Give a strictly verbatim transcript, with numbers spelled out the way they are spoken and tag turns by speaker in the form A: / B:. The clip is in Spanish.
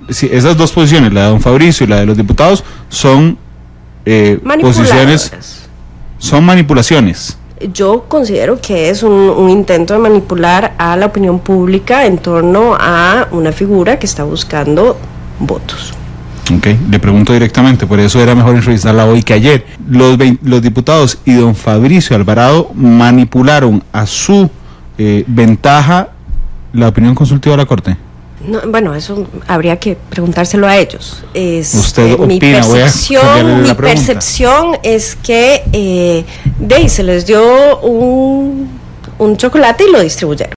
A: sí, esas dos posiciones, la de don Fabricio y la de los diputados, son eh, posiciones, son manipulaciones.
B: Yo considero que es un, un intento de manipular a la opinión pública en torno a una figura que está buscando votos.
A: Ok, le pregunto directamente, por eso era mejor entrevistarla hoy que ayer. Los, los diputados y don Fabricio Alvarado manipularon a su eh, ventaja la opinión consultiva de la Corte.
B: No, bueno, eso habría que preguntárselo a ellos. Es,
A: Usted
B: eh,
A: opina,
B: mi percepción, mi
A: la
B: percepción es que eh, de ahí se les dio un, un chocolate y lo distribuyeron.